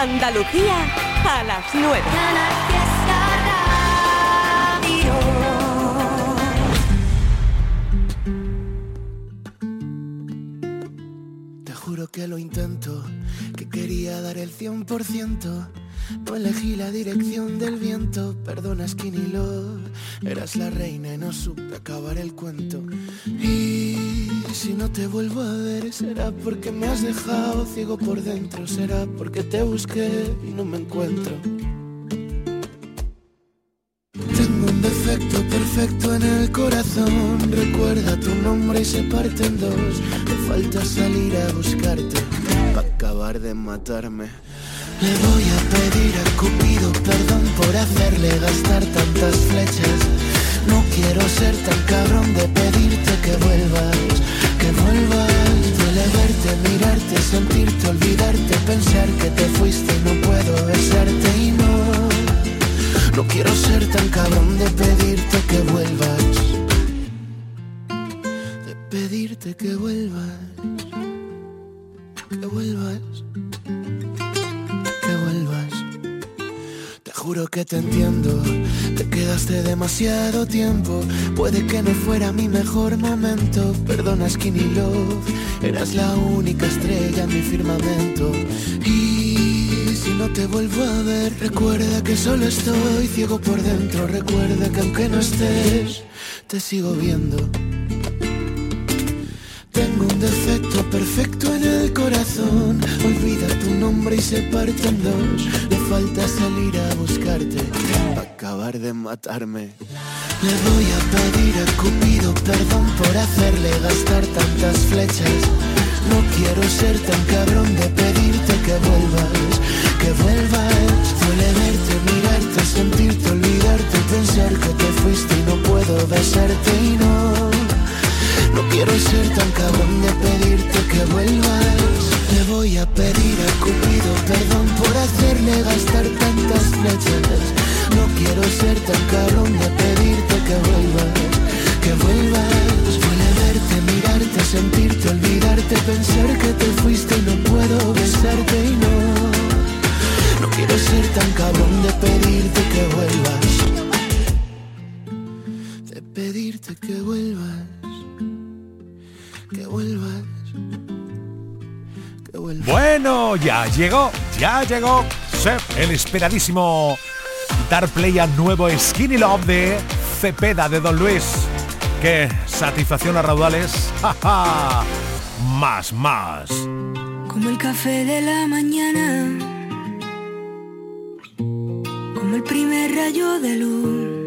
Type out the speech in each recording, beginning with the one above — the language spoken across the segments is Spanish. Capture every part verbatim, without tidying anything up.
Andalucía a las nueve. Te juro que lo intento, que quería dar el cien por ciento. No elegí la dirección del viento. Perdona, Skinny Love, eras la reina y no supe acabar el cuento. Y si no te vuelvo a ver, será porque me has dejado ciego por dentro. Será porque te busqué y no me encuentro. Tengo un defecto perfecto en el corazón. Recuerda tu nombre y se parte en dos. Me falta salir a buscarte para acabar de matarme. Le voy a pedir a Cupido perdón por hacerle gastar tantas flechas. No quiero ser tan cabrón de pedirte que vuelvas, que vuelvas. Duele verte, mirarte, sentirte, olvidarte, pensar que te fuiste y no puedo besarte. Y no, no quiero ser tan cabrón de pedirte que vuelvas, de pedirte que vuelvas, que vuelvas. Juro que te entiendo, te quedaste demasiado tiempo. Puede que no fuera mi mejor momento. Perdona, Skinny Love, eras la única estrella en mi firmamento. Y si no te vuelvo a ver, recuerda que solo estoy ciego por dentro. Recuerda que aunque no estés, te sigo viendo. Tengo un defecto perfecto en el corazón. Olvida tu nombre y se parte en dos. Le falta salir a buscarte para acabar de matarme. Le voy a pedir a Cupido perdón por hacerle gastar tantas flechas. No quiero ser tan cabrón de pedirte que vuelvas, que vuelvas. Duele verte, mirarte, sentirte, olvidarte, pensar que te fuiste y no puedo besarte. Y no, no quiero ser tan cabrón de pedirte que vuelvas. Le voy a pedir a Cupido perdón por hacerle gastar tantas flechas. No quiero ser tan cabrón de pedirte que vuelvas, que vuelvas. Duele verte, mirarte, sentirte, olvidarte, pensar que te fuiste y no puedo besarte. Y no, no quiero ser tan cabrón de pedirte que vuelvas, de pedirte que vuelvas. Que vuelvas, que vuelvas. Bueno, ya llegó, ya llegó sí, el esperadísimo dar play al nuevo Skinny Love de Cepeda de Don Luis. ¡Qué satisfacción a raudales! ¡Ja, ja! Más, más. Como el café de la mañana, como el primer rayo de luz.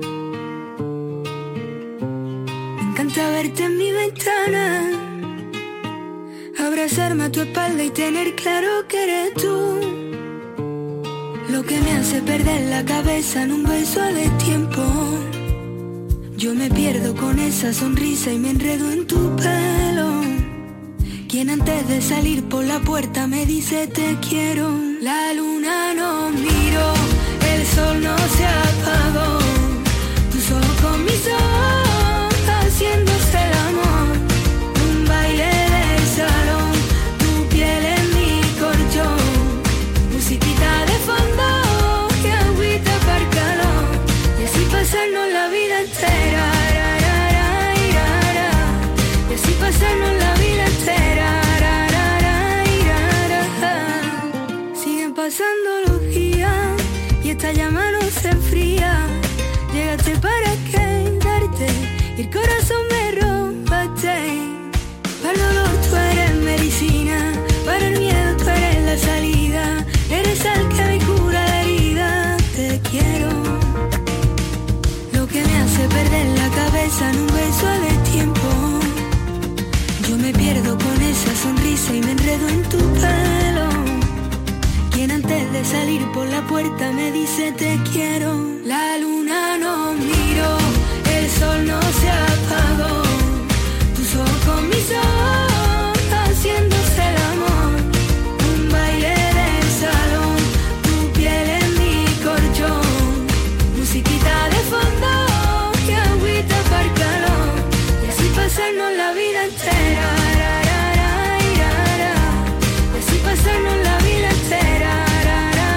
Me encanta verte en mi ventana, abrazarme a tu espalda y tener claro que eres tú. Lo que me hace perder la cabeza en un beso a destiempo. Yo me pierdo con esa sonrisa y me enredo en tu pelo. Quien antes de salir por la puerta me dice te quiero. La luna no miró, el sol no se apagó. Tú solo con mis ojos haciéndose el amor. Un baile de salón, tu piel en mi colchón. Musiquita de fondo, que agüita para el calor. Y así pasarnos la vida entera. Ra, ra, ra, ra, ra. Y así pasarnos la vida entera. Ra, ra, ra, ra, ra, ra. Siguen pasando los días y esta llama no se enfría. Llegaste para quedarte y el corazón me robaste. Para el dolor tú eres medicina, para el miedo tú eres la salida. Eres el que me cura la herida. Te quiero. Lo que me hace perder la cabeza en un beso a destiempo. Yo me pierdo con esa sonrisa y me enredo en tu pelo. Quien antes de salir por la puerta me dice te quiero. La luna no miró, el sol no se apagó. Tú solo con mis ojos haciéndose el amor. Un baile de salón, tu piel en mi colchón. Musiquita de fondo, que agüita para el calor. Y así pasarnos la vida entera. Ra, ra, ra, ra, ra. Y así pasarnos la vida entera. Ra, ra,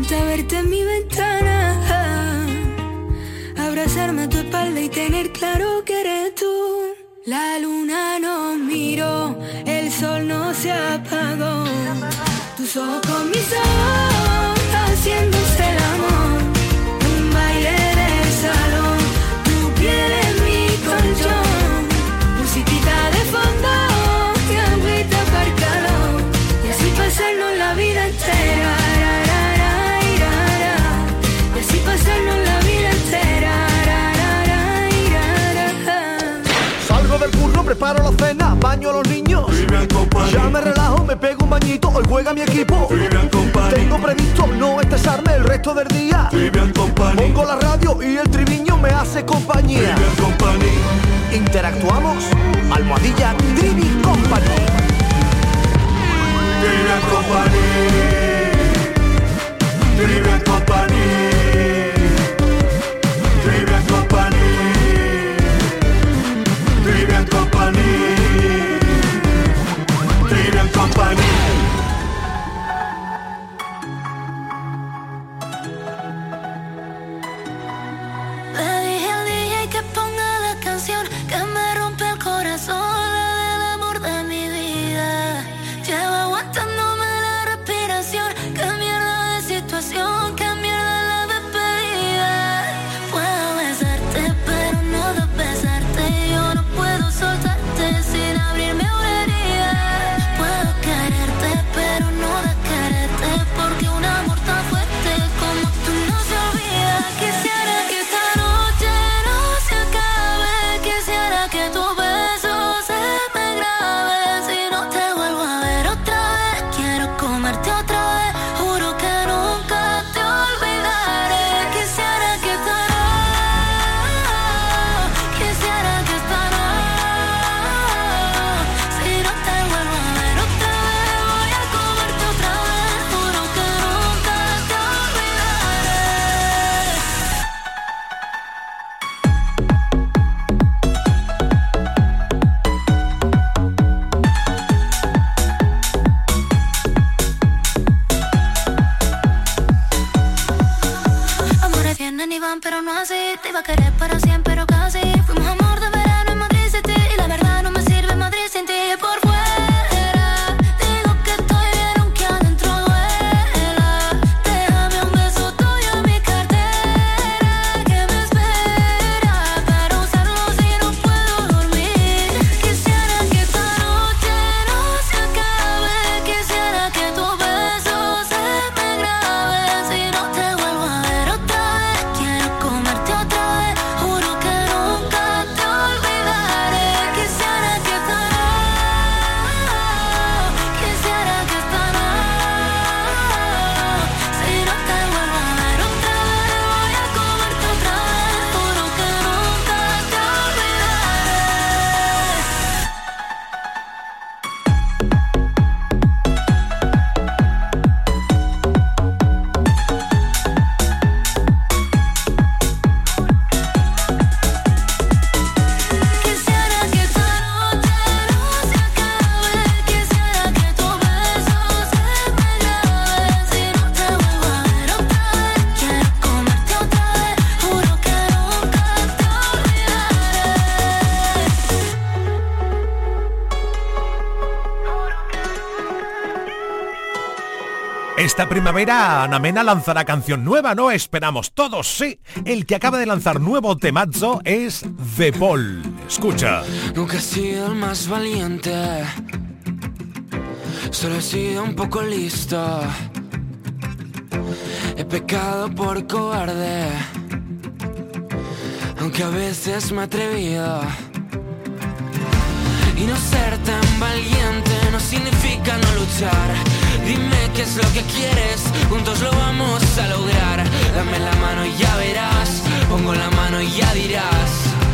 encanta verte en mi ventana, abrazarme a tu espalda y tener claro que eres tú. La luna nos miró, el sol no se apagó. Tus ojos con mis ojos, haciéndose el amor. Un baile de salón, tu piel en mi colchón. Musiquita de fondo y agüita para el calor. Y así pasarnos la vida entera. Y así pasarnos la vida entera. Salgo del curro, preparo la cena, baño a los niños. Ya me relajo, me pego un bañito, hoy juega mi equipo. Tengo previsto no estresarme el resto del día. Pongo la radio y el triviño me hace compañía. Interactuamos, almohadilla Trivi Company. Trivian Company. Trivian Company. Trivian Company. Trivian Company. Trivian Company. Le dije al D J que ponga la canción que me rompe el corazón, la del amor de mi vida. Llevo aguantándome la respiración. Qué mierda de situación, qué mierda la despedida. Puedo besarte, pero no de besarte. Yo no puedo soltarte sin abrirme una herida. Puedo quererte, pero no de quererte, porque un amor tan fuerte como tú no se olvida. Quisiera que esta noche no se acabe. Quisiera que tu beso se me grabe. Si no te vuelvo a ver otra vez, quiero comerte otra vez. Juro que nunca te olvidaré. Quisiera que esta noche, quisiera que esta noche, si no te vuelvo a ver otra vez, voy a comerte otra vez. Juro que nunca te olvidaré. Amores vienen y van, pero no así. Te iba a querer para siempre, pero casi. Fuimos amor de verano en Madrid City, y la verdad no me sirve Madrid sin ti. Por fuera digo que estoy bien, aunque adentro duela. Déjame un beso tuyo en mi cartera, que me espera para usarlo si no puedo dormir. Quisiera que esta noche no se acabe. Quisiera que tu beso se me grabe. Si no te vuelvo a ver otra vez, quiero comerte otra vez. Juro que nunca te olvidaré. Quisiera que esta noche, quisiera que esta noche, si no te vuelvo a ver otra vez, voy a comerte otra vez. Juro que nunca te Quisiera que esta noche no se acabe. Quisiera que tu beso se me grabe. Si no te vuelvo a ver otra vez, quiero comerte otra vez. Juro que nunca te olvidaré. Esta primavera Ana Mena lanzará canción nueva, ¿no? Esperamos todos, sí. El que acaba de lanzar nuevo temazo es The Paul. Escucha. Nunca he sido el más valiente, solo he sido un poco listo. He pecado por cobarde, aunque a veces me he atrevido. Y no ser tan valiente no significa no luchar. Dime qué es lo que quieres, juntos lo vamos a lograr. Dame la mano y ya verás, pongo la mano y ya dirás.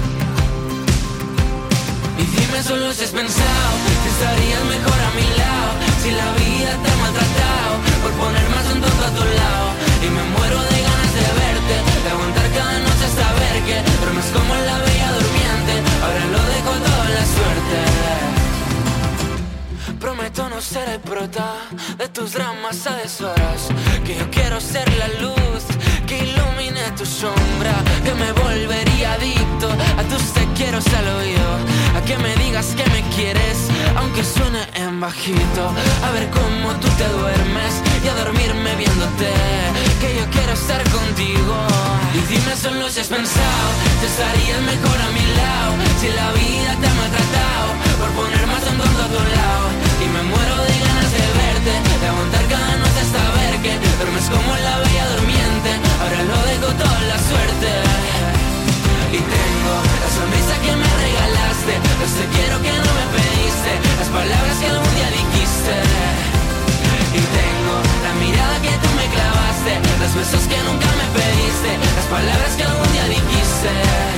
Y dime solo si has pensado que estarías mejor a mi lado, si la vida te ha maltratado por poner más un toque a tu lado. Y me muero de ganas de verte, de aguantar cada noche hasta ver que duermes como en la bella durmiente. Ahora lo dejo todo a la suerte. Prometo no ser el prota de tus dramas a deshoras. Que yo quiero ser la luz que ilumine tu sombra, que me volvería adicto a tus te quiero al oído, a que me digas que me quieres, aunque suene en bajito, a ver cómo tú te duermes y a dormirme viéndote, que yo quiero estar contigo. Y dime solo si has pensado, te estarías mejor a mi lado, si la vida te ha maltratado, por poner más un tonto a tu lado. Y me muero de ganas de verte, de aguantar cada noche hasta ver que duermes como la bella durmiente, ahora lo dejo toda la suerte. Y tengo la sonrisa que me regalaste, los te quiero que no me pediste, las palabras que algún día dijiste. Y tengo la mirada que tú me clavaste, los besos que nunca me pediste, las palabras que algún día dijiste.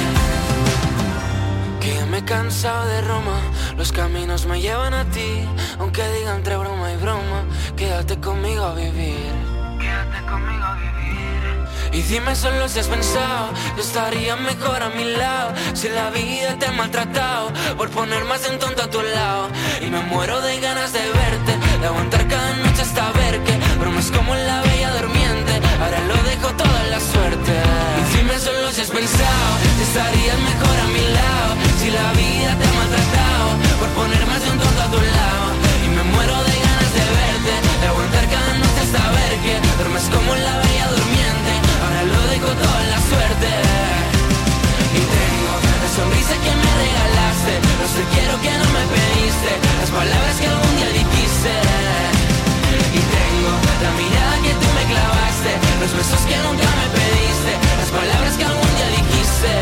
Que ya me he cansado de Roma, los caminos me llevan a ti, aunque diga entre broma y broma, quédate conmigo a vivir. Quédate conmigo a vivir. Y dime solo si has pensado, yo estaría mejor a mi lado, si la vida te ha maltratado, por poner más en tonto a tu lado. Y me muero de ganas de verte, de aguantar cada noche hasta ver que bromas como la bella durmiente, ahora lo dejo toda la suerte. Y dime solo si has pensado, si estarías mejor a mi lado, si la vida te ha maltratado, por poner más de un tonto a tu lado. Y me muero de ganas de verte, de aguantar cada noche hasta ver que duermes como la bella durmiente, ahora lo dejo toda la suerte. Y tengo la sonrisa que me regalaste, los te quiero que no me pediste, las palabras que algún día dijiste. Y tengo la mirada que tú me clavaste, los besos que nunca me pediste, las palabras que algún día dijiste.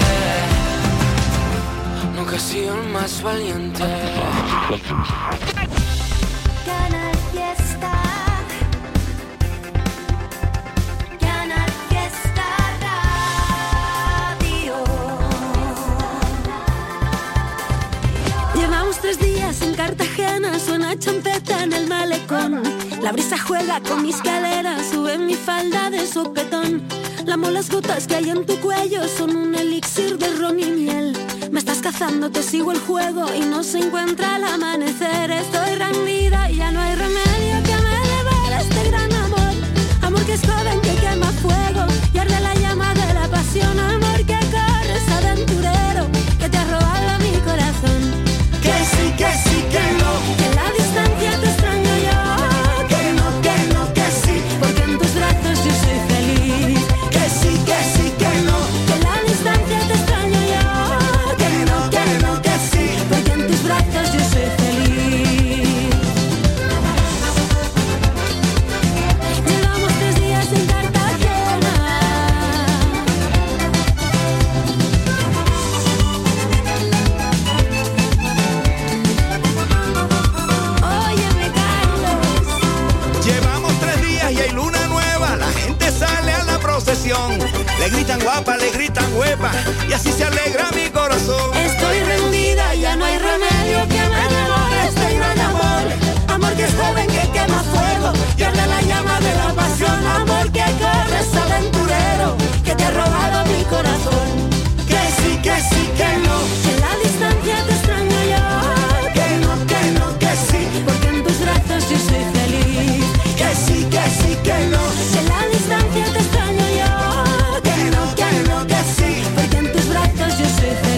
Nunca he sido el más valiente. Canal Fiesta. Canal Fiesta Radio. Llevamos tres días en Cartagena, suena champeta en el malecón. La brisa juega con mis caderas, sube mi falda de sopetón. Lamo las gotas que hay en tu cuello, son un elixir de ron y miel. Me estás cazando, te sigo el juego y no se encuentra el amanecer. Estoy rendida y ya no hay remedio que me devore este gran amor. Amor que es joven, que quema fuego y arde la llama de la pasión. Amor que corres, aventurero, que te ha robado mi corazón. Que sí, que sí, que no, que en la distancia te extraño yo. que no, que no, que sí, Porque en tus brazos yo soy feliz. que sí, que sí, que no, Que en la distancia te extraño yo. que no, que no, que sí. Porque en tus brazos yo soy feliz. Llevamos tres días en Cartagena. Óyeme, Carlos. Llevamos tres días y hay luna nueva, la gente sale a la procesión. Le gritan guapa, le gritan huepa, y así se alegra mi corazón. Estoy rendida, ya no hay remedio que me devore este gran amor. Amor que es joven, que quema fuego y arde la llama de la pasión. Amor que corres, aventurero, que te ha robado mi corazón. Que sí, que sí, que no, Que en la distancia te extraño yo. que no, que no, que sí, Porque en tus brazos yo soy feliz. que sí, que sí, que no, Que en la distancia te extraño yo. que no, que no, que sí, Porque en tus brazos yo soy feliz.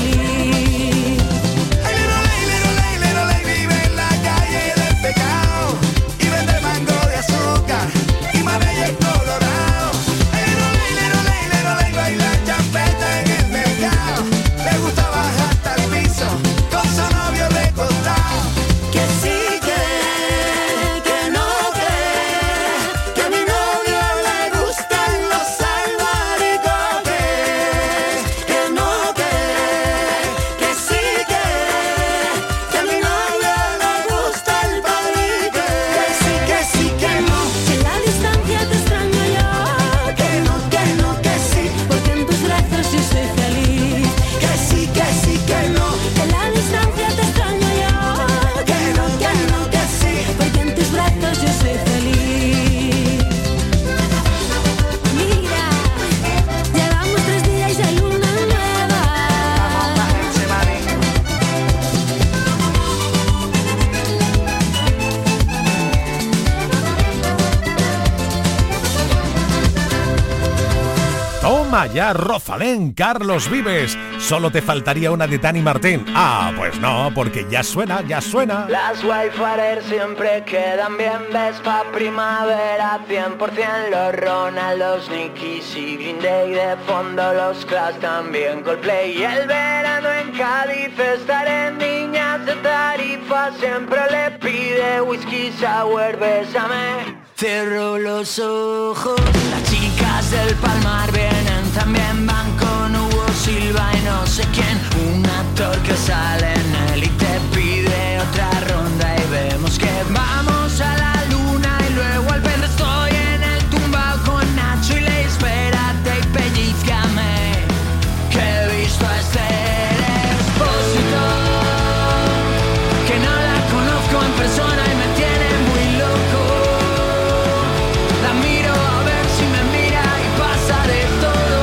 Maya, Rosalén, Carlos Vives. Solo te faltaría una de Dani Martín. Ah, pues no, porque ya suena, ya suena. Las Wayfarer siempre quedan bien, Vespa primavera, cien por ciento los Ronaldos, Nickies y Green Day, de fondo los Clash, también Coldplay. Y el verano en Cádiz estaré en Niñas de Tarifa, siempre le pide whisky sour, bésame. Cierro los ojos, las chicas del Palmar vienen, también van con Hugo Silva y no sé quién. Un actor que sale en él y te pide otra ronda y vemos que vamos a la luna y luego al ver estoy en el tumbao con Nacho y le espérate y pellizcame, que he visto a este Expósito, que no la conozco en persona y me tiene muy loco. La miro a ver si me mira y pasa de todo.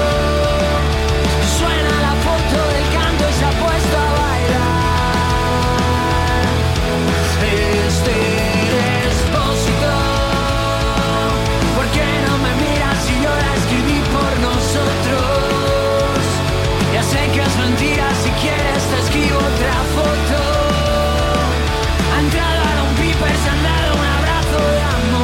Suena la foto del canto y se ha puesto a bailar. Este Expósito, ¿por qué no me miras si yo la escribí por nosotros? Ya sé que es mentira, si quieres te escribo otra foto. Ha entrado a Don Piper, se han dado un abrazo de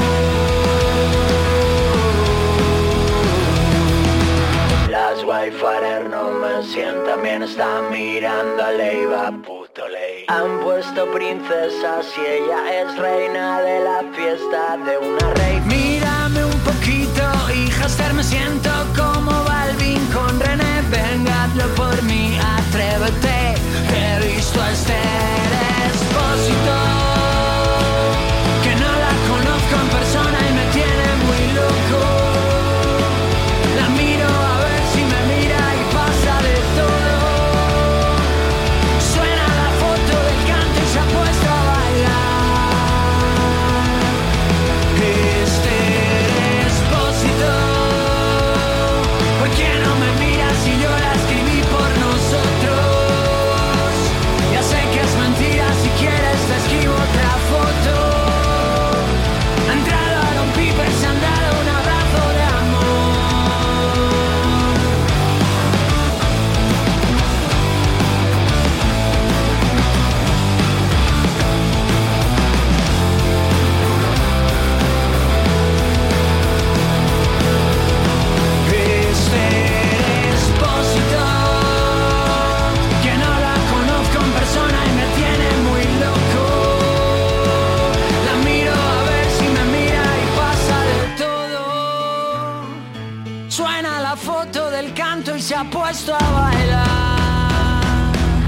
amor. Las Wayfarer no me sientan bien, están mirando a Leiva, puto ley. Han puesto princesas y ella es reina de la fiesta de una rey. Mírame un poquito, hija Esther, me siento como Balvin con René. Venga, hazlo por mí, atrévete. He visto a Esther Expósito, que no la conozco en persona y me tiene muy loco. La miro a ver si me mira y pasa de todo. Suena la foto del canto y se ha puesto a bailar. Este Expósito, ¿por qué no me miras si yo la escribí por nosotros? Ya sé que es mentira, si quieres te escribo otra foto. Ha entrado a Don Piper, se han dado un abrazo de Este Expósito, que no la conozco en persona y me tiene muy loco. La miro a ver si me mira y pasa de todo. Suena la foto del canto y se ha puesto a bailar.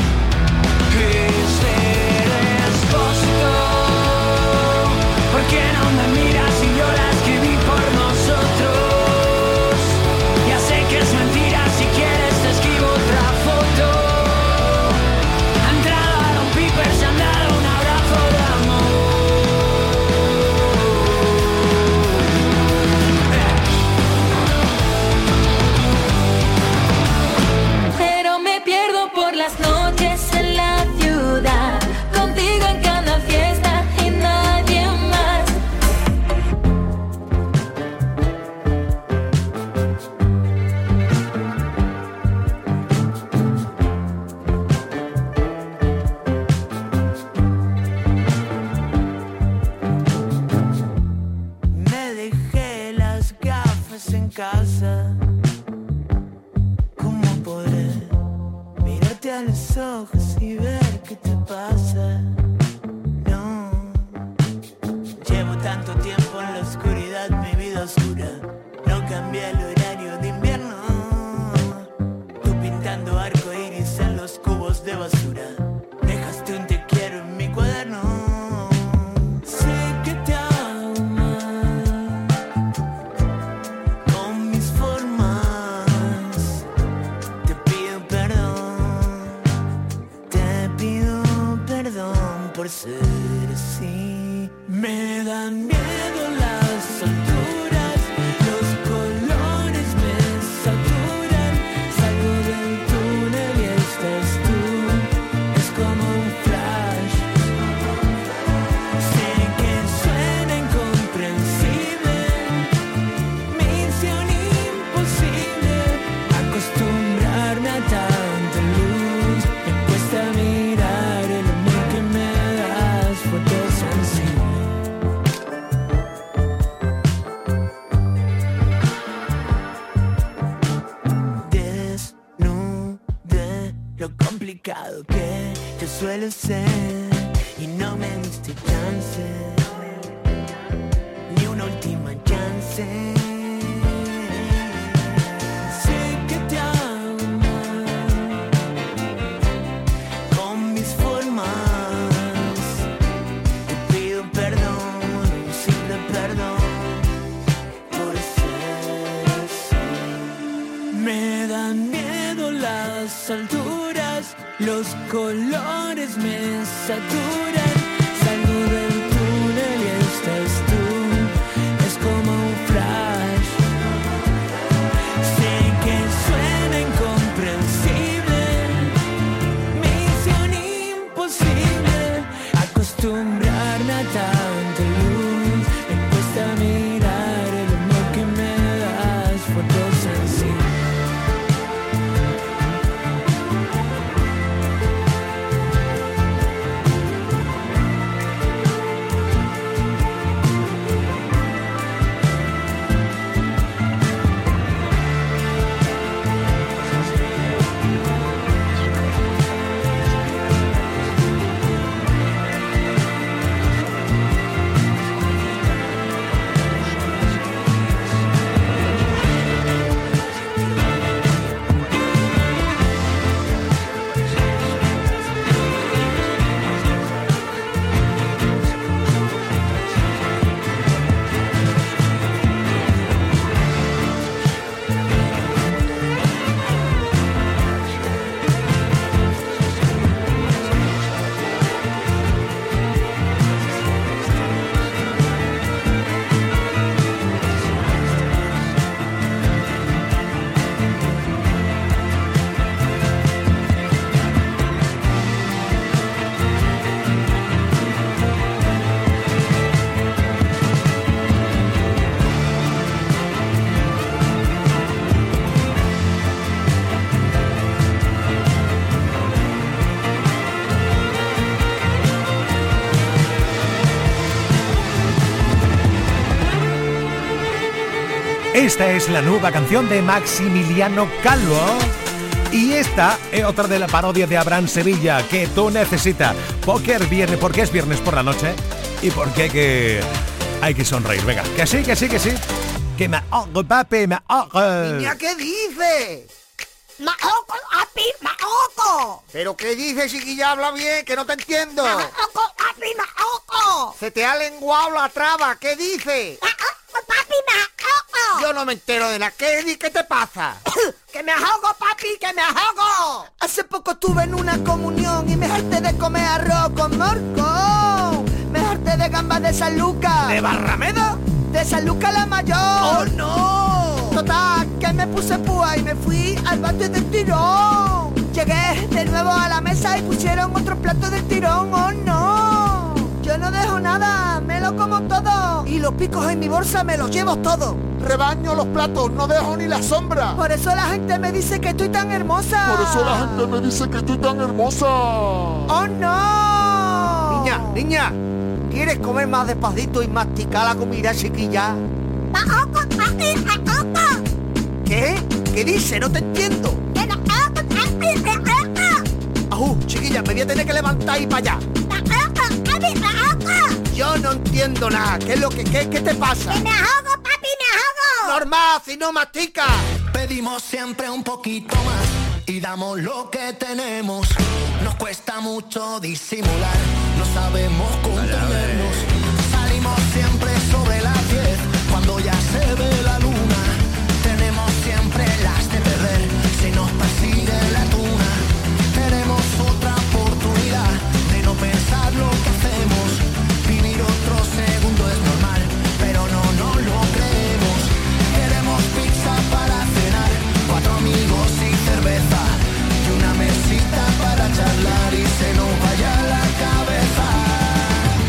Este Expósito, ¿por qué no me miras si yo la escribí por nosotros? Ya sé que es mentira, si quieres te escribo otra foto. Ha entrado a Don Piper, se han dado un abrazo de amor. Pero me pierdo por las noches en la ciudad, contigo en cada fiesta y nadie más. Me dejé las gafas en casa. ¿Cómo podré mirarte a los ojos y ver qué te pasa? No, llevo tanto tiempo en la oscuridad, mi vida oscura. No cambié el horario de invierno. Tú pintando arco iris en los cubos de basura. Dejaste un te quiero en mi cuaderno. Sé que te hago mal con mis formas. Te pido perdón, te pido perdón por ser así. Me dan miedo las alturas, los colores. suelo ser y no me diste chance, ni una última chance. Sé que te amo con mis formas, te pido perdón, un simple perdón por ser así. Me dan miedo las alturas, los colores me saturan. Salgo del túnel y estás tú, es como un flash. Sé que suena incomprensible, misión imposible. Acostumbrarme a tanta luz, me cuesta mirar el amor que me das, fotosensible. Esta es la nueva canción de Maximiliano Calvo. Y esta es otra de la parodia de Abraham Sevilla, Que tú necesitas. Porque es viernes, porque es viernes por la noche. Y porque que hay que sonreír. Venga, que sí, que sí, que sí. Que me ahogo, papi, me ahogo. Niña, ¿qué dices? ¡Me ahogo, papi, me ahogo! ¿Pero qué dices, chiquilla? Habla bien, que no te entiendo. ¡Me ahogo, papi, me ahogo! Se te ha lenguado la traba, ¿qué dices? ¡Me ahogo, papi, me ahogo! Yo no me entero de nada. ¿Qué, ¿Qué te pasa? ¡Que me ahogo, papi, que me ahogo! Hace poco estuve en una comunión y me harté de comer arroz con morcón. Me harté de gambas de San Lucas. ¿De Barrameda? De San Lucas la Mayor. ¡Oh, no! Total, que me puse púa y me fui al patio del tirón. Llegué de nuevo a la mesa y pusieron otro plato del tirón. ¡Oh, no! Yo no dejo nada, me lo como todo. Y los picos en mi bolsa me los llevo todos. Rebaño los platos, no dejo ni la sombra. Por eso la gente me dice que estoy tan hermosa. Por eso la gente me dice que estoy tan hermosa. ¡Oh, no! Niña, niña, ¿quieres comer más despacito y masticar la comida, chiquilla? ¡Me ahogo, papi, me ahogo! ¿Qué? ¿Qué dice? No te entiendo. ¡Me ahogo, papi, me ahogo! Ajú, chiquilla, me voy a tener que levantar y para allá. ¡Me ahogo, papi, me ahogo! Yo no entiendo nada. ¿Qué es lo que qué, qué te pasa? ¡Que me ahogo, papi, me ahogo! Normal, si no mastica. Pedimos siempre un poquito más y damos lo que tenemos. Nos cuesta mucho disimular, no sabemos contenernos. Salimos siempre sobre las diez, cuando ya se ve la luna. Tenemos siempre las de perder, si nos persigue la tuna. Tenemos otra oportunidad de no pensar lo que hacemos. Vivir otro segundo es normal, pero no, no lo creemos. Queremos pizza para cenar, cuatro amigos y cerveza, y una mesita para charlar y se nos vaya la cabeza.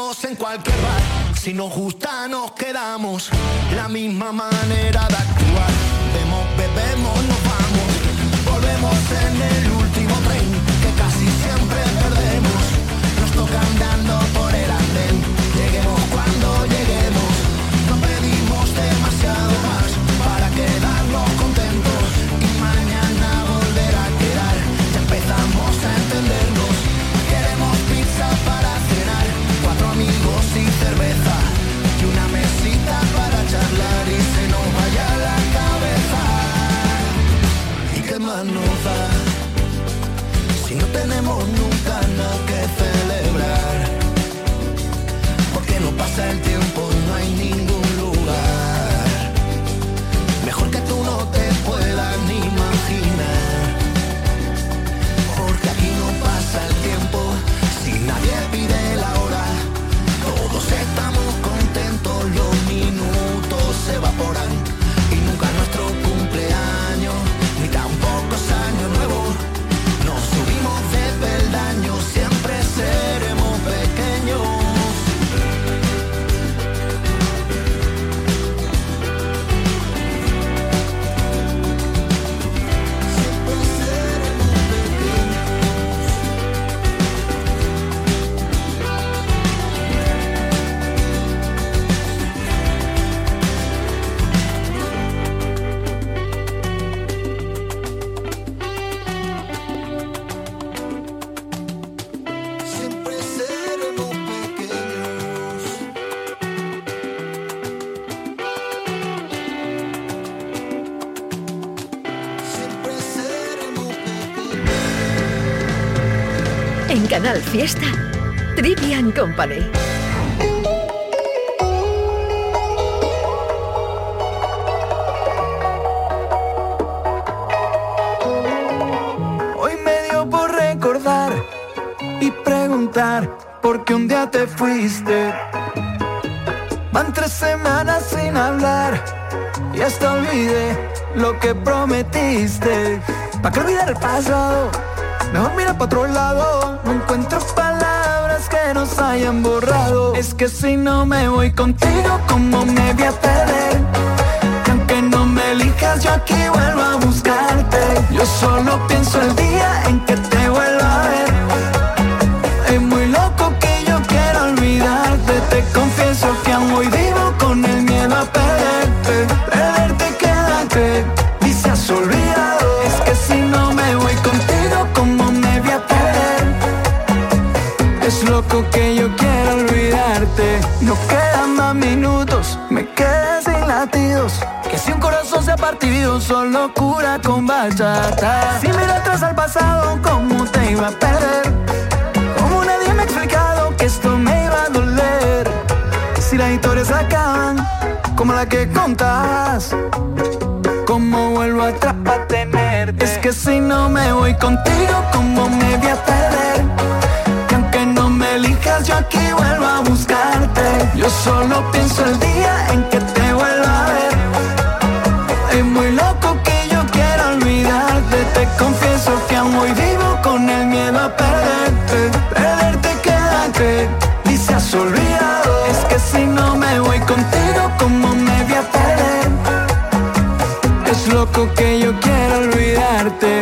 encontrarnos en cualquier bar. Si nos gusta nos quedamos, la misma manera de actuar. Vemos, bebemos, nos vamos, volvemos en el último tren que casi siempre perdemos. Nos toca andando por el andén, lleguemos cuando lleguemos. No pedimos demasiado más para quedarnos contentos y mañana volver a quedar. Ya empezamos a entendernos. Queremos pizza para cenar, cuatro amigos y cerveza y una mesita para charlar y se nos vaya la cabeza. ¿Y qué más nos da si no tenemos nunca nada que celebrar? Porque no pasa el tiempo, no hay ningún lugar mejor que tú no te puedas ni imaginar. Porque aquí no pasa el tiempo si nadie pide la hora. Todos estamos contentos, los minutos se evaporan y nunca nuestro cumpleaños ni tampoco es año nuevo. Nos subimos de peldaño, siempre seremos pequeños. En Canal Fiesta, Trivian Company. Hoy me dio por recordar y preguntar por qué un día te fuiste. Van tres semanas sin hablar y hasta olvidé lo que prometiste. ¿Pa' qué olvidar el pasado? Mejor mira pa' otro lado. No encuentro palabras que nos hayan borrado. Es que si no me voy contigo, ¿cómo me voy a perder? Que aunque no me elijas, yo aquí vuelvo a buscarte. Yo solo pienso el día en que te vuelva a ver. Es muy loco que yo quiero olvidarte. Te confieso que aún hoy vivo con el miedo a perderte. Perderte quédate y se has olvidado. Es que si no me voy contigo, ¿cómo me voy a perder? Es loco que yo quiero olvidarte. No quedan más minutos, me quedé sin latidos. Que si un corazón se ha partido, solo cura con bachata. Si miro atrás al pasado, ¿cómo te iba a perder? Como nadie me ha explicado que esto me iba a doler. Si las historias acaban, como la que contabas, ¿cómo vuelvo atrás para tenerte? Es que si no me voy contigo, ¿cómo me voy a perder? Que aunque no me elijas, yo aquí vuelvo a buscarte. Yo solo pienso el día en que te vuelva a ver. Es muy loco que yo quiero olvidarte. Te confieso que aún hoy vivo con el miedo a perderte. Perderte quédate y se has olvidado. Es que si no me voy contigo, ¿cómo me voy a perder? Es loco que yo quiero olvidarte.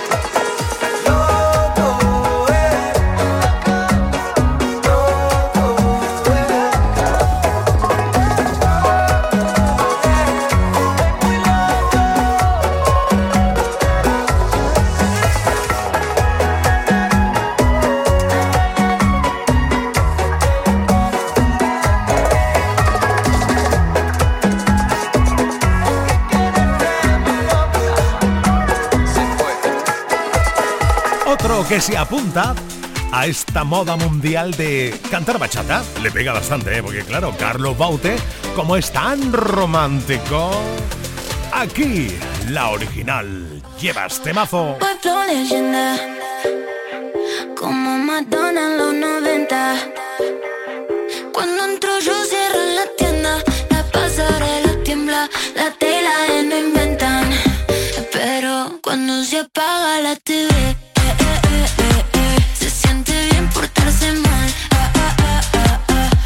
Que se apunta a esta moda mundial de cantar bachata. Le pega bastante, ¿eh? Porque claro, Carlos Baute, como es tan romántico, aquí la original. Llevas temazo. Pueblo leyenda, como Madonna en los noventa. Cuando entro yo cierro la tienda, la pasarela tiembla, la tela de no inventan. Pero cuando se apaga la T V, se siente bien portarse mal. Ah, ah, ah, ah, ah.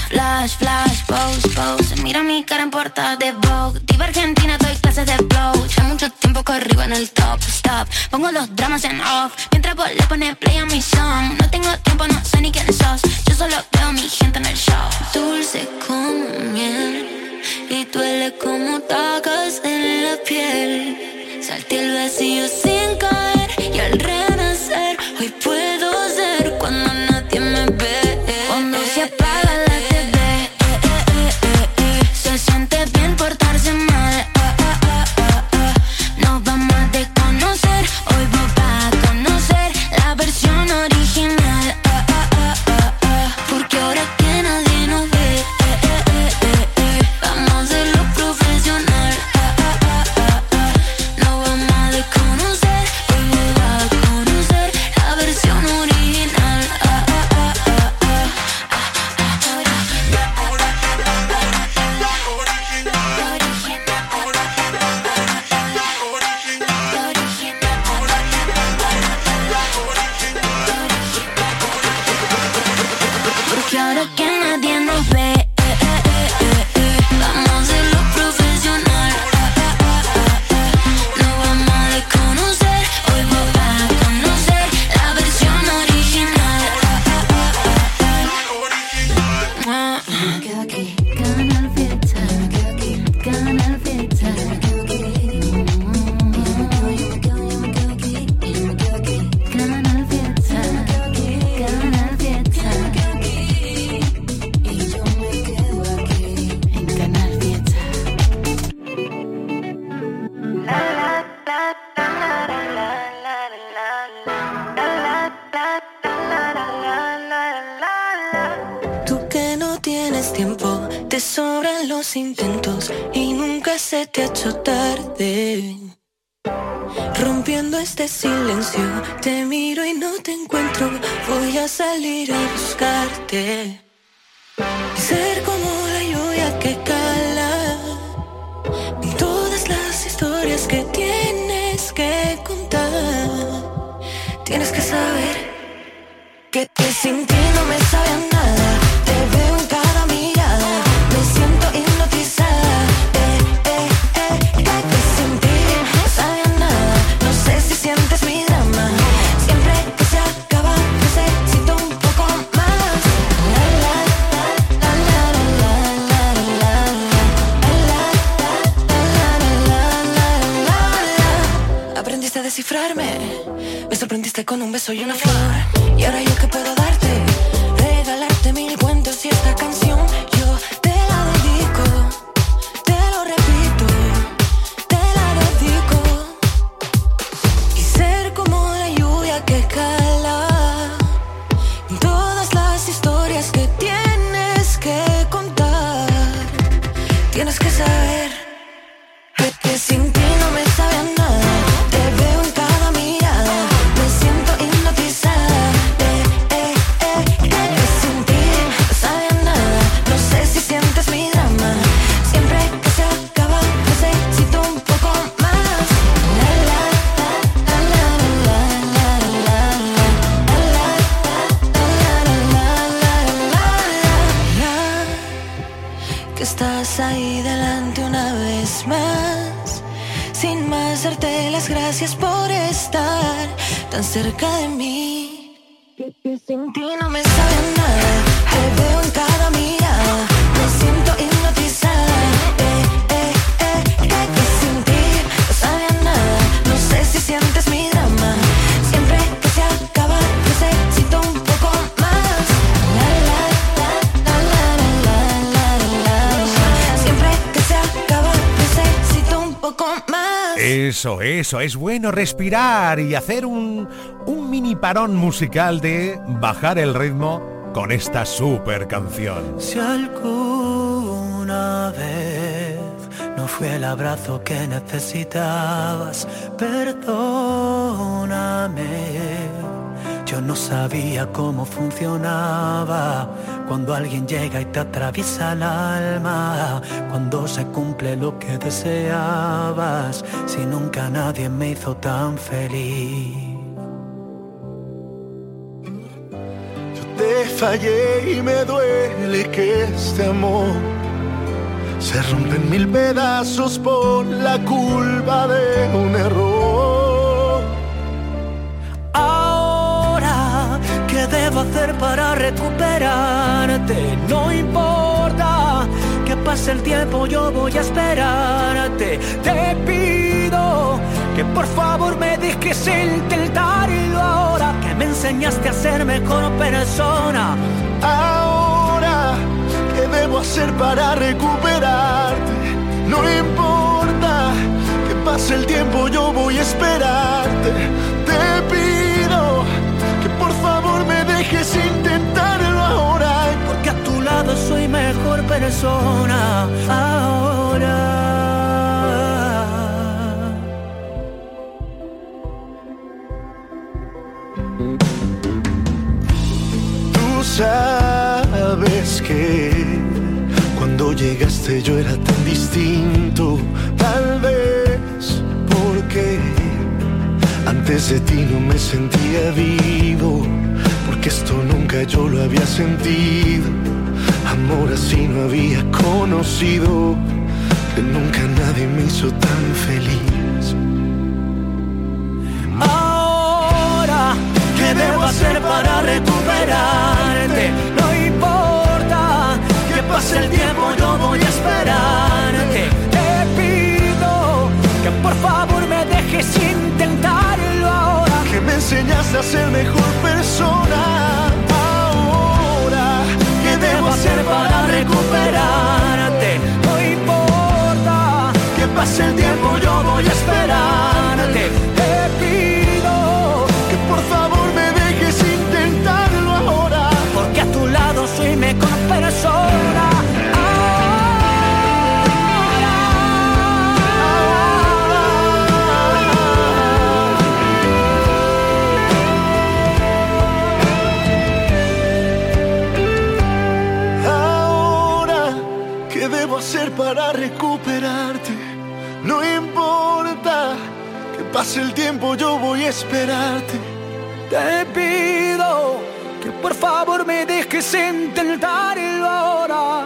Flash, flash, pose, pose. Mira mi cara en portada de Vogue. Diva argentina, doy clases de flow. Ya mucho tiempo corrido en el top, stop. Pongo los dramas en off mientras vos le pones play a mi song. No tengo tiempo, no sé ni quién sos. Yo solo veo a mi gente en el show. Dulce como miel y duele como tacas en la piel. Salté el vacío sin caer y al renacer hoy puedo ser cuando nadie me ve. Cuando se apaga la T V, eh, eh, eh, eh. Se siente bien portarse mal, eh, eh, eh, eh. Nos vamos a desconocer, hoy vos vas a conocer la versión original, eh, eh, eh, eh. Porque ahora que nadie nos ve, eh, eh, eh, eh, eh. Vamos a hacerlo profesional, eh, eh, eh, eh. Nos vamos a desconocer, hoy vos vas a conocer la versión original, eh, eh, eh, eh. Porque ahora que nadie nos ve, eh, eh, eh, eh, vamos a hacerlo profesional, eh, eh, eh, eh. Nos vamos a desconocer, hoy vos vas a conocer la versión original, eh, eh, eh, eh. Ah. Me quedo aquí, Canal Fiesta, me quedo aquí, Canal Fiesta, me quedo aquí, me quedo, yo me quedo aquí, yo me quedo aquí, Canal Fiesta, me quedo aquí, Canal Fiesta, me quedo aquí, y yo me quedo aquí, en Canal Fiesta. La la la la la la la la. Tú que no tienes tiempo, te sobran los intentos y nunca se te ha hecho tarde. Rompiendo este silencio, te miro y no te encuentro. Voy a salir a buscarte. Ser como la lluvia que cala en todas las historias que tienes que contar. Tienes que saber que, que sin ti no me sabe a nada. Te veo en cada mirada, me siento hipnotizada. Eh, eh, eh, que, que sin ti no sabe a nada. No sé si sientes mi drama. Siempre que se acaba, necesito un poco más. La la la la la la la la la la. Aprendiste a descifrarme, me sorprendiste con un beso y una flor. Y ahora yo que puedo darte, regalarte mil cuentos y esta canción yo te la dedico, te lo repito, te la dedico. Y ser como la lluvia que cala en todas las historias que tienes que contar. Tienes que saber que, que sin ti no me sabe a nada. Te veo en cada mirada, me siento hipnotizada. Eh, eh, eh, que, que sin ti no sabe a nada. No sé si sientes mi drama. Siempre que se acaba, necesito un poco más. La la la la la la la la la la. Que estás ahí delante una vez más, sin más darte las gracias por estar tan cerca de mí. Que, que sin ti no me sabe a nada. Te veo en cada mirada, me siento hipnotizada. Eh, eh, eh, que, que sin ti no sabe a nada. No sé si sientes mi drama. Siempre que se acaba, necesito un poco más. La la la la la la la la la. Siempre que se acaba, necesito un poco más. Eso, eso, es bueno respirar y hacer un, un mini parón musical de bajar el ritmo con esta super canción. Si alguna vez no fue el abrazo que necesitabas, perdóname. Yo no sabía cómo funcionaba cuando alguien llega y te atraviesa el alma, cuando se cumple lo que deseabas, si nunca nadie me hizo tan feliz. Te fallé y me duele que este amor se rompe en mil pedazos por la culpa de un error. Ahora, ¿qué debo hacer para recuperarte? No importa que pase el tiempo, yo voy a esperarte. Te pido que por favor me dejes intentarlo ahora, que me enseñaste a ser mejor persona. Ahora, ¿qué debo hacer para recuperarte? No importa que pase el tiempo, yo voy a esperarte. Te pido que por favor me dejes intentarlo ahora, porque a tu lado soy mejor persona ahora. Tú sabes que cuando llegaste yo era tan distinto, tal vez porque antes de ti no me sentía vivo, porque esto nunca yo lo había sentido, amor así no había conocido, que nunca nadie me hizo tan feliz. Ahora, ¿qué debo hacer para recuperarte? No importa que pase el tiempo, yo voy a esperarte. Te pido que por favor me dejes intentarlo ahora, que me enseñaste a ser mejor persona. Ahora, ¿qué debo hacer para recuperarte? No importa que pase el tiempo, yo voy a esperarte. Te pido que por favor me dejes intentarlo ahora, porque a tu lado soy mejor persona. Hacer para recuperarte? No importa que pase el tiempo, yo voy a esperarte. Te pido que por favor me dejes intentarlo ahora.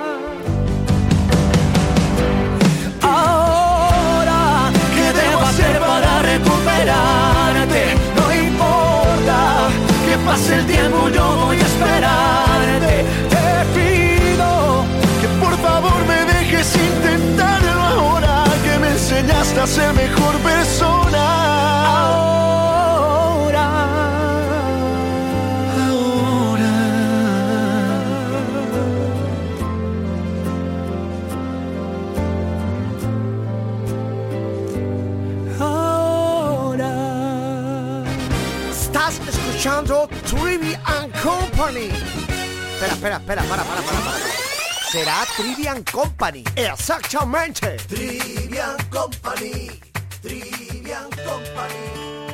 Ahora, ¿qué debo hacer para recuperarte? No importa que pase el tiempo, yo voy a esperarte. Te pido que por favor me dejes intentarlo ahora, que me enseñaste a ser mejor persona. Ahora, ahora. Ahora. Estás escuchando Trivi and Company. Espera, espera, espera, para, para, para, para. Será Trivian Company. Exactamente. Trivian Company. Trivian Company.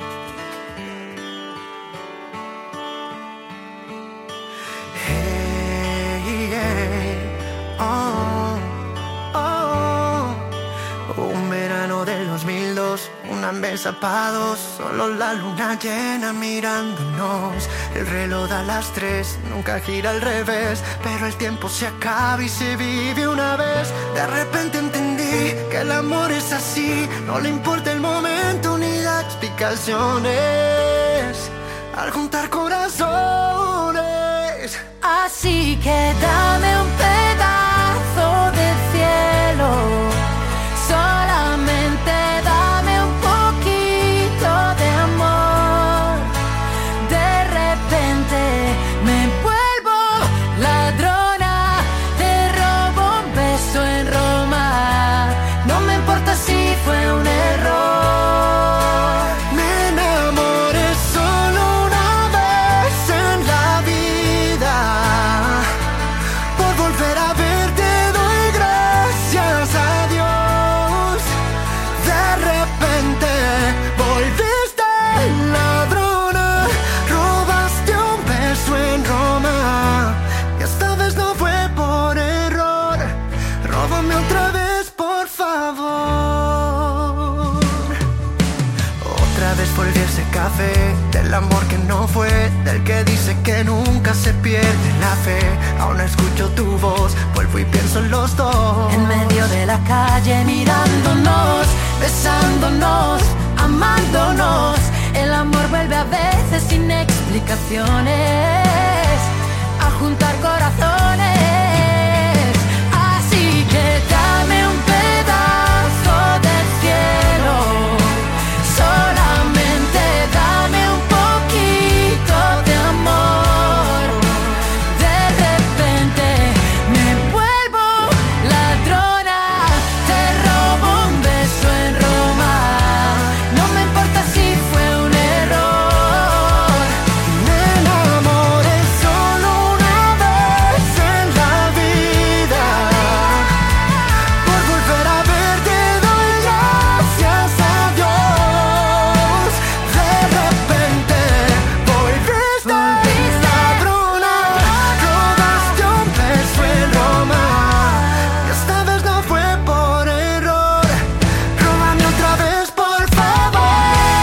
Hey, hey, oh, oh. Un verano del dos mil dos, una mesa pa' dos, solo la luna llena mirándonos. El reloj da las tres, nunca gira al revés, pero el tiempo se acaba y se vive una vez. De repente entendí que el amor es así, no le importa el momento ni da explicaciones. Al juntar corazones, así que dame un pedazo de cielo, solamente dame un poquito de amor. De repente me vuelvo ladrona, te robo un beso en Roma. No me importa si fue un error. me enamoré solo una vez en la vida, por volver café, del amor que no fue, del que dice que nunca se pierde la fe. Aún escucho tu voz, vuelvo y pienso en los dos. En medio de la calle mirándonos, besándonos, amándonos. El amor vuelve a veces sin explicaciones a juntar corazones. Así que dame un pedazo del cielo, solamente dame un poquito de amor. De repente me vuelvo ladrona, te robo un beso en Roma. No me importa si fue un error. Me enamoré solo una vez en la vida. Por volver a verte doy gracias a Dios. De repente volviste ladrona, robaste un beso en Roma. Y esta vez no fue por error. Róbame otra vez, por favor.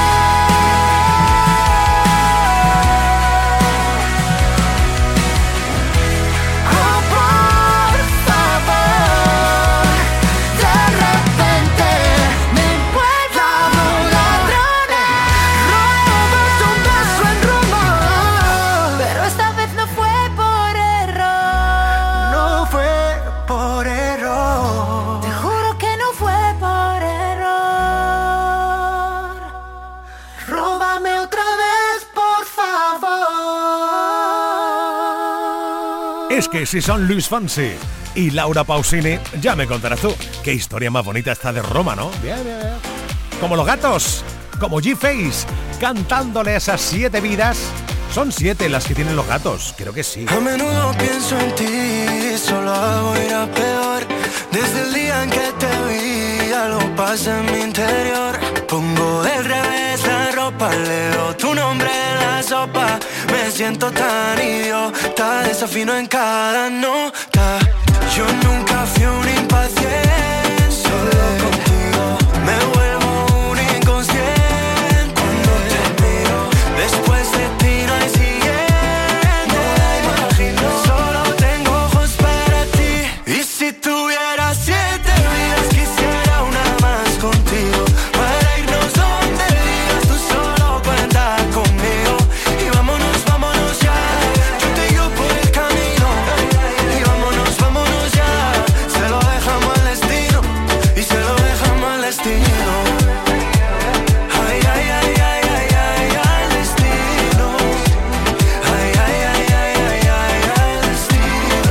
Oh, por favor. De repente me vuelvo ladrona, Robaste un beso en Roma. pero esta vez no fue por error. No fue por error. Te juro que no fue por error. Róbame otra vez, por favor. Es que si son Luis Fonsi y Laura Pausini, ya me contarás tú. Qué historia más bonita esta de Roma, ¿no? Bien, bien, bien. Como los gatos, como G-Face, cantándole esas siete vidas. Son siete las que tienen los gatos, creo que sí. A menudo pienso en ti, solo hago ir a peor. Desde el día en que te vi, algo pasa en mi interior. Pongo del revés la ropa, leo tu nombre en la sopa. Me siento tan idiota, desafino en cada nota. Yo nunca fui un impaciente, solo contigo me vuelvo un inconsciente. Cuando te miro, después de ti no hay siguiente. Imagino, solo tengo ojos para ti. Y si tuviera siete vidas, quisiera una más contigo. Para irnos donde digas, tú solo cuenta conmigo. Y vámonos, vámonos ya. Yo te guío por el camino. Y vámonos, vámonos ya. Se lo dejamos al destino. Y se lo dejamos al destino. Ay, ay, ay, ay, ay, ay, al destino. Ay, ay, ay, ay, ay, ay, al destino.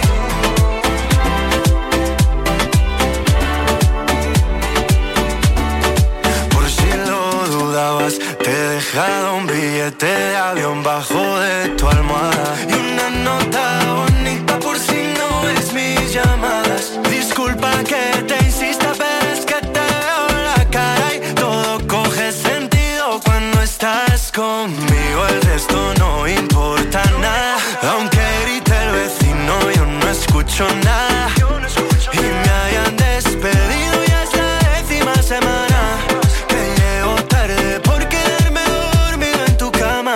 Por si lo dudabas, te he dejado un billete de avión bajo de tu almohada. Y una nota bonita por si no ves mis llamadas. Disculpa que te insista, pero es que te veo la cara y todo coge sentido cuando estás conmigo. El resto no importa nada. Aunque grite el vecino, yo no escucho nada. Y me hayan despedido, ya es la décima semana que llego tarde por quedarme dormido en tu cama.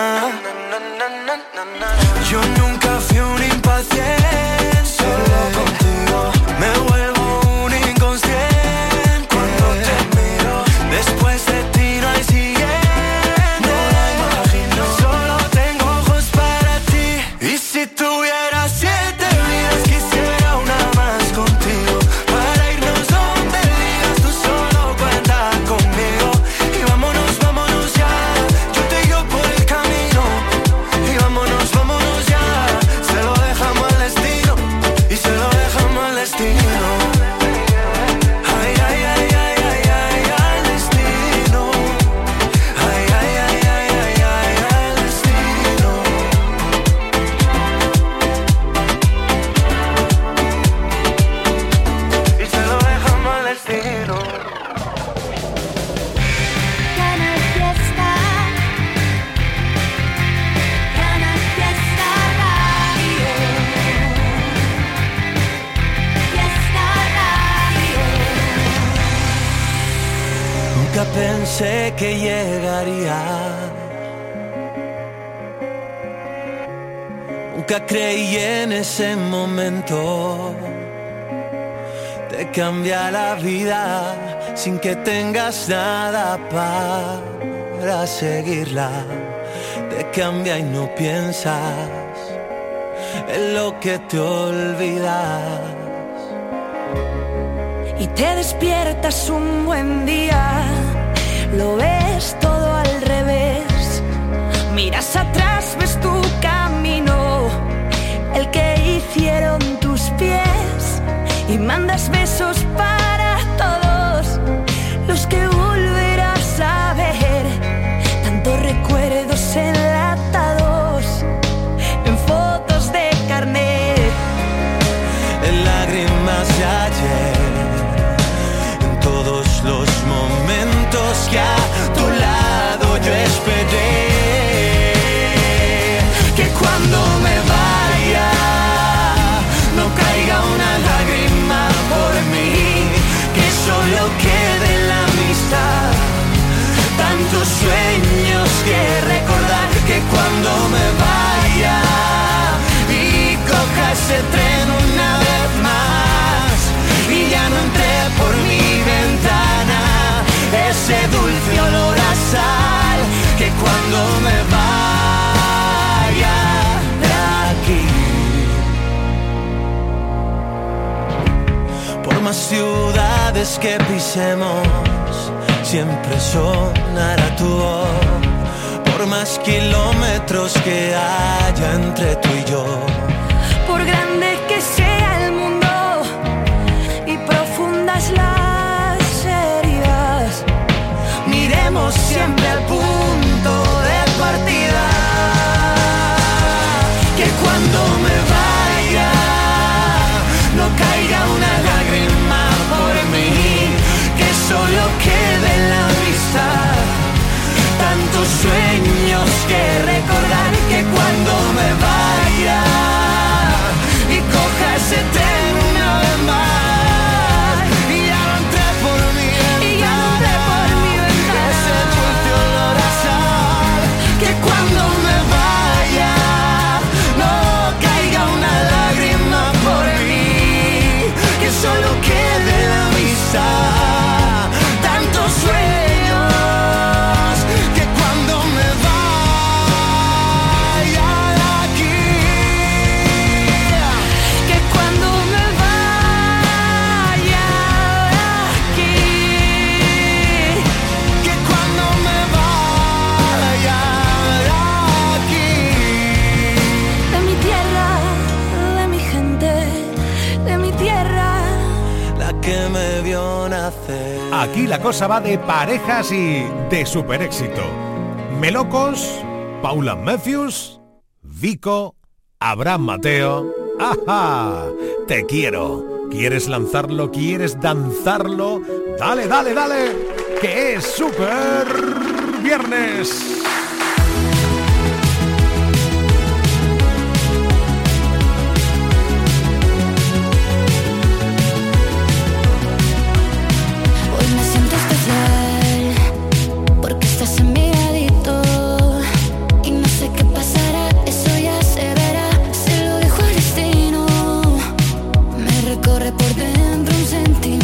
Yo nunca fui un impaciente, solo contigo me vuelvo un inconsciente. Cuando te miro, después de ti no hay siguiente. No la imagino, solo tengo ojos para ti. Y si tuviera siete vidas, quisiera una más contigo. Para irnos donde digas, tú solo cuenta conmigo. Y vámonos, vámonos ya. Yo te guío por el camino. Y vámonos, vámonos ya. Se lo dejamos al destino. Y se lo dejamos al destino. Ay, ay, ay, ay, ay, ay, al destino. Ay, ay, ay, ay, ay, ay, al destino. Y se lo dejamos al destino. Canal Fiesta, Canal Fiesta Radio, Fiesta. Nunca pensé que llegaría. Nunca creí en ese momento. Te cambia la vida sin que tengas nada para seguirla. Te cambia y no piensas en lo que te olvidas. Y te despiertas un buen día, lo ves todo al revés. Miras atrás, ves tu camino, el que hicieron tus pies, y mandas besos para todos los que volverás a ver. Tantos recuerdos enlatados en fotos de carnet, en lágrimas de ayer, en todos los momentos que a tu lado yo esperé. Que cuando me vaya no caiga una lágrima por mí, que solo quede la amistad, tantos sueños que recordar. Que cuando me vaya y coja ese tren una vez más y ya no entré por mi ventana ese dulce olor a sal. Que cuando me vaya de aquí, por más ciudades que pisemos, siempre sonará tu voz. Por más kilómetros que haya entre tú y yo, por grande que sea el mundo y profundas las heridas, miremos siempre al punto de partida. Que cuando me vaya no caiga una lágrima por mí, que solo quede la amistad, tantos sueños que recordar. Que cuando me vaya y coja ese tren una vez más y ya no entré por mi ventana, ese dulce olor a sal. Que cuando me vaya no caiga una lágrima por mí, que solo quede la amistad, tantos sueños. Que me vio nacer. Aquí la cosa va de parejas y de super éxito. Melocos, Paula Matthews, Vico, Abraham Mateo. ¡Ajá! Te quiero. ¿Quieres lanzarlo? ¿Quieres danzarlo? Dale, dale, dale, que es Super Viernes. Por dentro un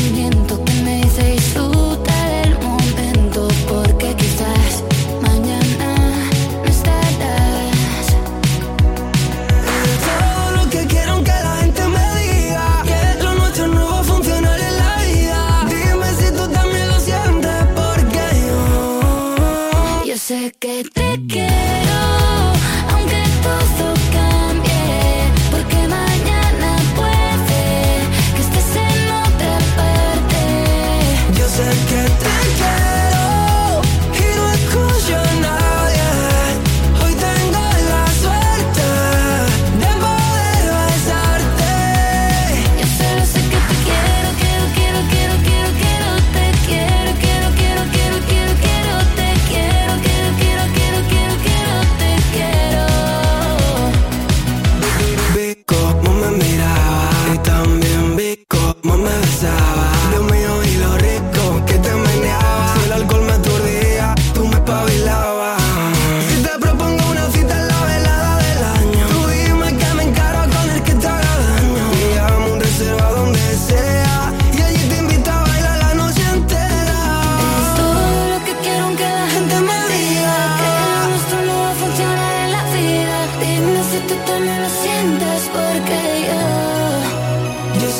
sentimiento que me dice disfruta del momento, porque quizás mañana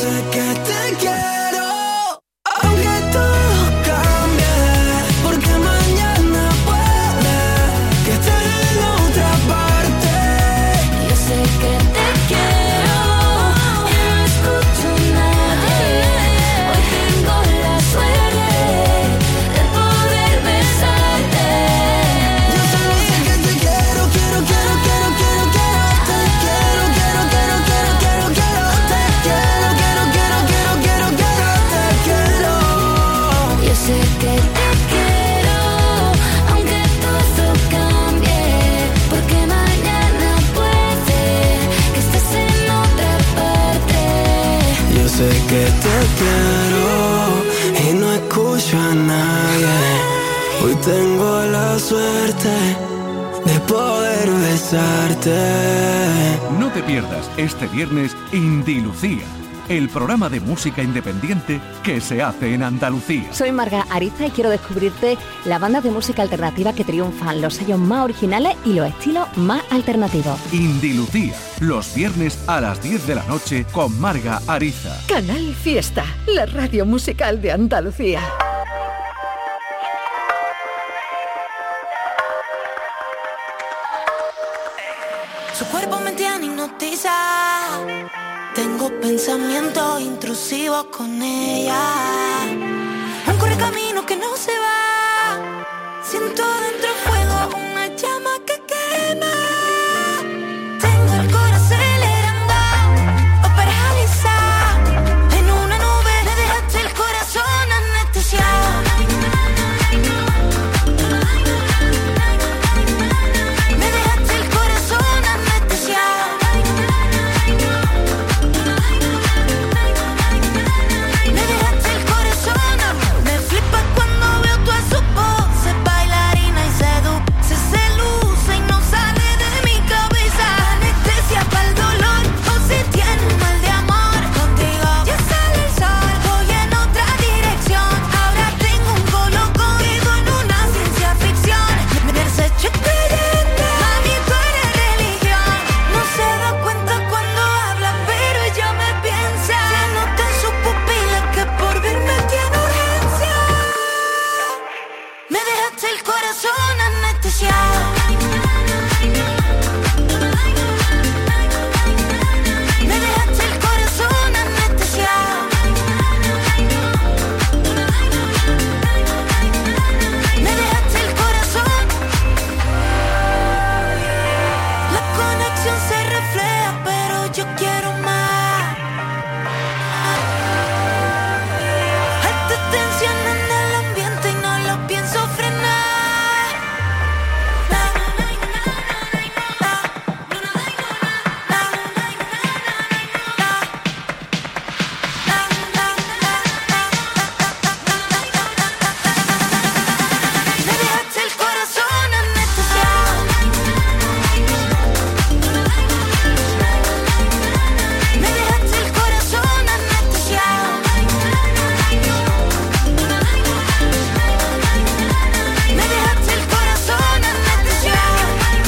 sé que te quiero, aunque todo cambie, porque mañana puede que estés en otra parte. Yo sé que te quiero y no escucho a nadie. Hoy tengo la suerte de poder besarte. Yo solo sé que te quiero, quiero, quiero, quiero, quiero, quiero. Te quiero, quiero, quiero, quiero, quiero, quiero. Te quiero, quiero, quiero, quiero, quiero, quiero. Te quiero. Yo sé que te quiero, aunque todo cambie, porque mañana puede que estés en otra parte. Yo sé que te quiero y no escucho a nadie. Hoy tengo la suerte de poder besarte. No te pierdas este viernes Indilucía, el programa de música independiente que se hace en Andalucía. Soy Marga Ariza y quiero descubrirte las bandas de música alternativa que triunfan, los sellos más originales y los estilos más alternativos. Indilucía, los viernes a las diez de la noche con Marga Ariza. Canal Fiesta, la radio musical de Andalucía. Su cuerpo me tiene hipnotizado. Tengo pensamientos intrusivos con ella. Un correcamino que no se va. Siento dentro fuego, una llama que quema. Tengo el corazón acelerando o paralizado. En una nube me dejaste el corazón anestesiado. Me dejaste el corazón anestesiado. Me dejaste el corazón. Me flipa cuando veo todas sus poses, bailarina y seduce, se luce y no sale de mi cabeza. Anestesia para el dolor, o si tiene un mal de amor. Contigo ya sale el sol, voy en otra dirección. Ahora tengo un colocón, vivo en una ciencia ficción. Me has hecho creyente, mami, tú eres religión. No se da cuenta cuando habla, pero ella me piensa. Se nota en sus pupilas que por verme tiene urgencia. Me dejaste el corazón anestesiado. Me dejaste el corazón anestesiado. Me dejaste el corazón. La conexión se refleja, pero yo quiero más. Alta tensión en el ambiente y no lo pienso frenar. Me dejaste el corazón anestesiado. Me dejaste el corazón anestesiado. Me dejaste el corazón anestesiado.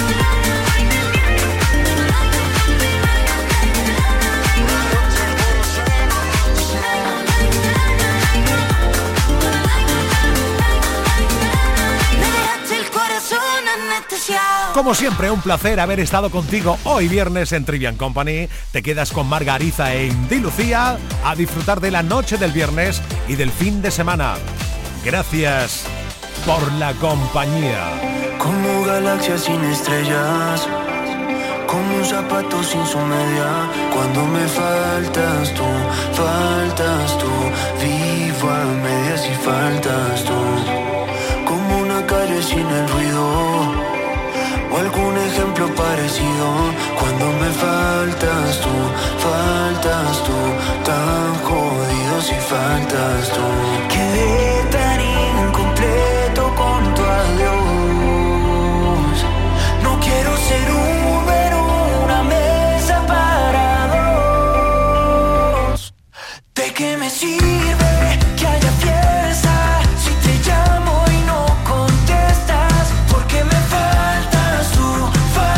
Me dejaste el corazón anestesiado. Como siempre, un placer haber estado contigo hoy viernes en Trivian Company. Te quedas con Marga Ariza e Indilucía a disfrutar de la noche del viernes y del fin de semana. Gracias por la compañía. Como galaxias sin estrellas, como un zapato sin su media. Cuando me faltas tú, faltas tú. Vivo a medias y faltas tú. Como una calle sin el ruido, o algún ejemplo parecido. Cuando me faltas tú, faltas tú. Tan jodido si faltas tú. Quedé tan incompleto con tu adiós. No quiero ser un número, una mesa para dos. ¿De qué me sirve que haya fiesta si te llamo y no contestas? Porque me faltas tú,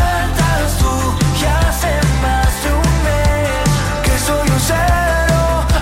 faltas tú. Ya hace más de un mes que soy un cero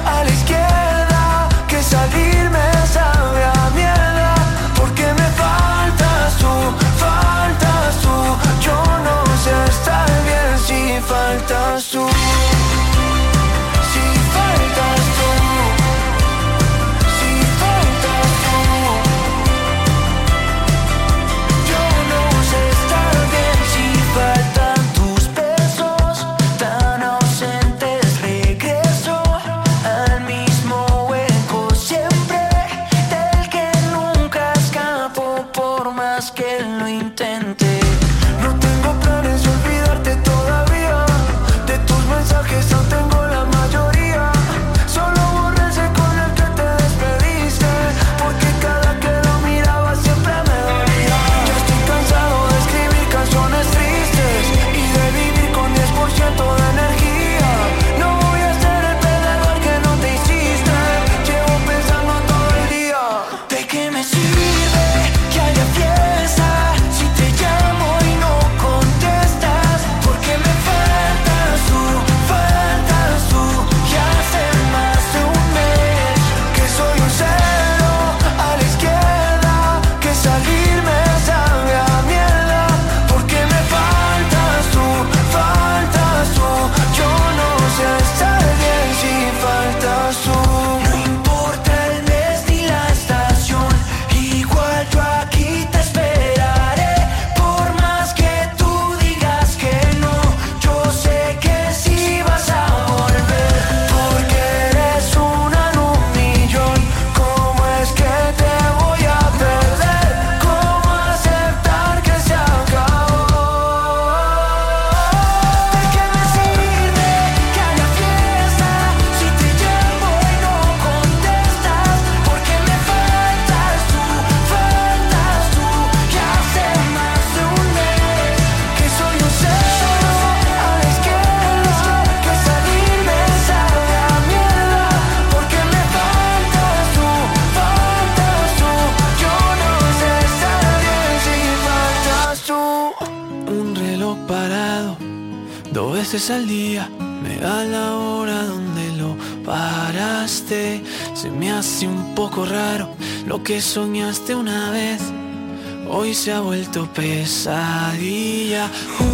veces al día me da la hora donde lo paraste. Se me hace un poco raro lo que soñaste una vez. Hoy se ha vuelto pesadilla.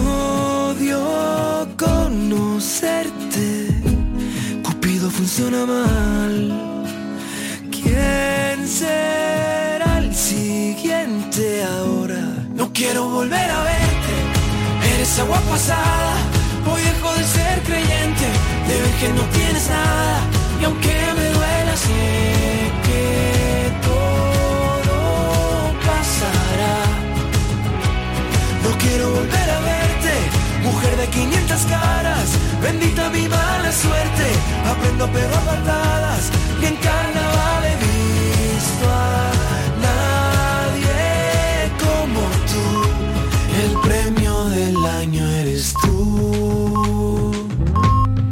Odio conocerte. Cupido funciona mal. ¿Quién será el siguiente ahora? No quiero volver a verte. Eres agua pasada. Hoy dejo de ser creyente. De ver que no tienes nada. Y aunque me duela sé que todo pasará. No quiero volver a verte. Mujer de quinientas caras. Bendita mi mala suerte. Aprendo a pegar batalla.